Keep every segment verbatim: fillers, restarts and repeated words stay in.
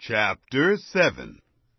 Chapter seven.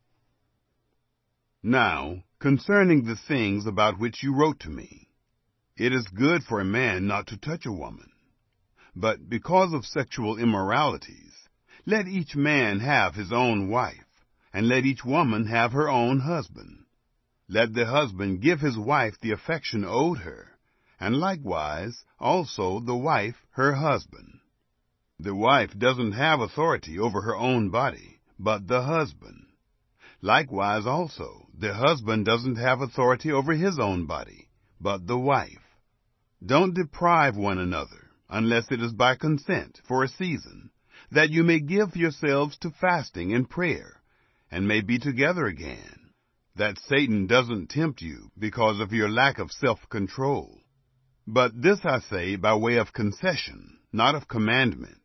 Now, concerning the things about which you wrote to me, it is good for a man not to touch a woman. But because of sexual immoralities, let each man have his own wife, and let each woman have her own husband. Let the husband give his wife the affection owed her, and likewise also the wife her husband. The wife doesn't have authority over her own body, but the husband. Likewise also, the husband doesn't have authority over his own body, but the wife. Don't deprive one another, unless it is by consent for a season, that you may give yourselves to fasting and prayer, and may be together again, that Satan doesn't tempt you because of your lack of self-control. But this I say by way of concession, not of commandment.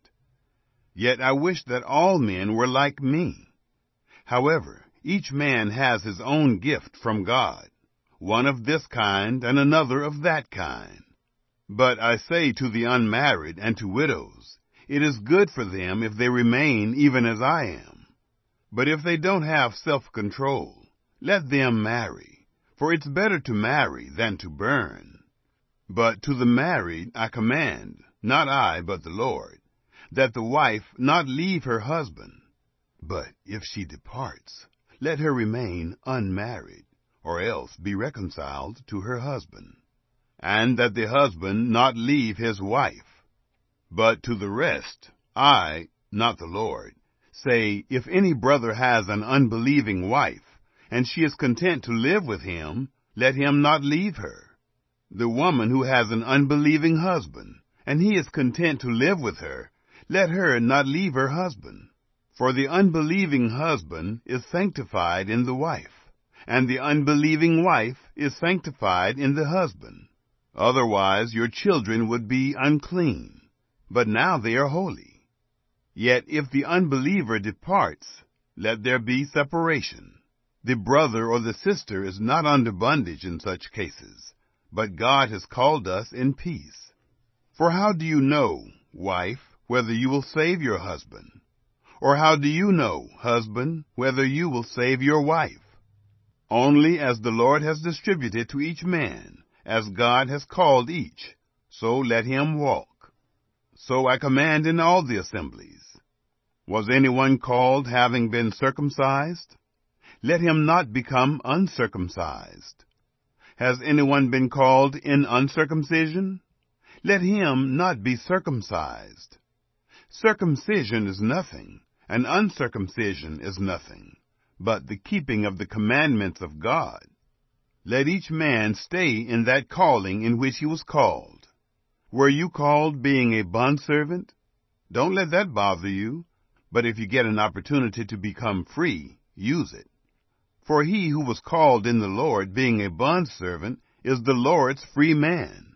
Yet I wish that all men were like me. However, each man has his own gift from God, one of this kind and another of that kind. But I say to the unmarried and to widows, it is good for them if they remain even as I am. But if they don't have self-control, let them marry, for it's better to marry than to burn. But to the married I command, not I but the Lord, that the wife not leave her husband. But if she departs, let her remain unmarried, or else be reconciled to her husband. And that the husband not leave his wife. But to the rest, I, not the Lord, say, if any brother has an unbelieving wife, and she is content to live with him, let him not leave her. The woman who has an unbelieving husband, and he is content to live with her, let her not leave her husband. For the unbelieving husband is sanctified in the wife, and the unbelieving wife is sanctified in the husband. Otherwise your children would be unclean, but now they are holy. Yet if the unbeliever departs, let there be separation. The brother or the sister is not under bondage in such cases, but God has called us in peace. For how do you know, wife, whether you will save your husband? Or how do you know, husband, whether you will save your wife? Only as the Lord has distributed to each man, as God has called each, so let him walk. So I command in all the assemblies. Was anyone called having been circumcised? Let him not become uncircumcised. Has anyone been called in uncircumcision? Let him not be circumcised. Circumcision is nothing, and uncircumcision is nothing, but the keeping of the commandments of God. Let each man stay in that calling in which he was called. Were you called being a bondservant? Don't let that bother you, but if you get an opportunity to become free, use it. For he who was called in the Lord being a bondservant is the Lord's free man.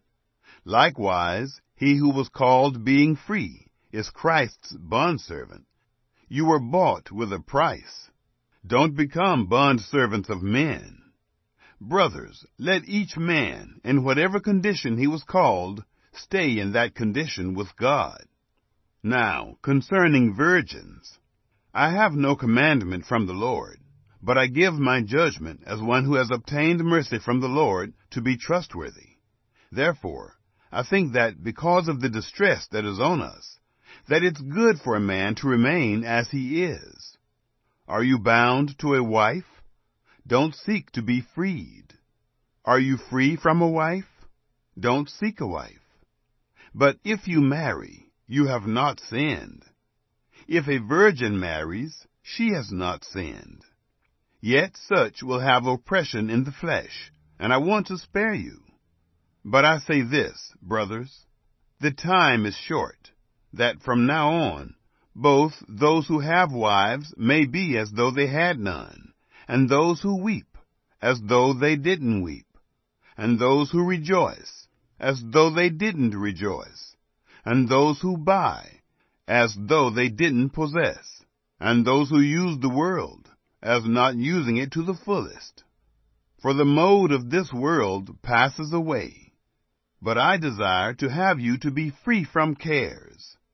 Likewise, he who was called being free is Christ's bondservant. You were bought with a price. Don't become bondservants of men. Brothers, let each man, in whatever condition he was called, stay in that condition with God. Now, concerning virgins, I have no commandment from the Lord, but I give my judgment as one who has obtained mercy from the Lord to be trustworthy. Therefore, I think that because of the distress that is on us, that it's good for a man to remain as he is. Are you bound to a wife? Don't seek to be freed. Are you free from a wife? Don't seek a wife. But if you marry, you have not sinned. If a virgin marries, she has not sinned. Yet such will have oppression in the flesh, and I want to spare you. But I say this, brothers, the time is short, that from now on, both those who have wives may be as though they had none, and those who weep, as though they didn't weep, and those who rejoice, as though they didn't rejoice, and those who buy, as though they didn't possess, and those who use the world, as not using it to the fullest. For the mode of this world passes away, but I desire to have you to be free from cares.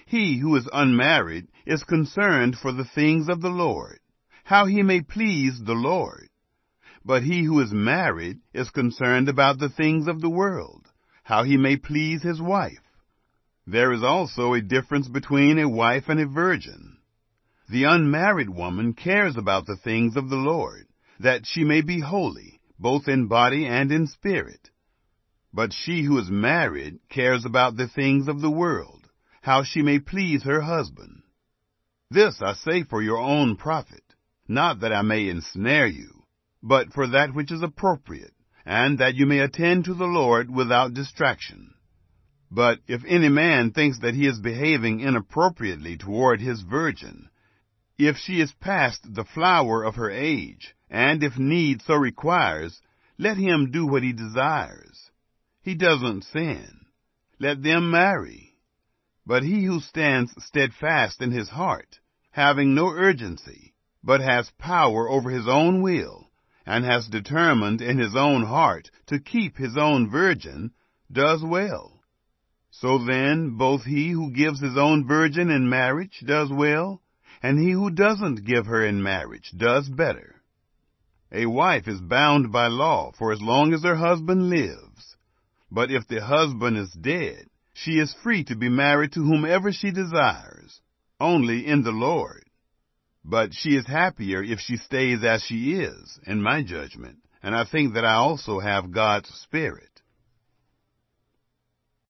He who is unmarried is concerned for the things of the Lord, how he may please the Lord. But he who is married is concerned about the things of the world, how he may please his wife. There is also a difference between a wife and a virgin. The unmarried woman cares about the things of the Lord, that she may be holy, both in body and in spirit. But she who is married cares about the things of the world, how she may please her husband. This I say for your own profit, not that I may ensnare you, but for that which is appropriate, and that you may attend to the Lord without distraction. But if any man thinks that he is behaving inappropriately toward his virgin, if she is past the flower of her age, and if need so requires, let him do what he desires. He doesn't sin. Let them marry. But he who stands steadfast in his heart, having no urgency, but has power over his own will, and has determined in his own heart to keep his own virgin, does well. So then, both he who gives his own virgin in marriage does well, and he who doesn't give her in marriage does better. A wife is bound by law for as long as her husband lives. But if the husband is dead, she is free to be married to whomever she desires, only in the Lord. But she is happier if she stays as she is, in my judgment, and I think that I also have God's Spirit.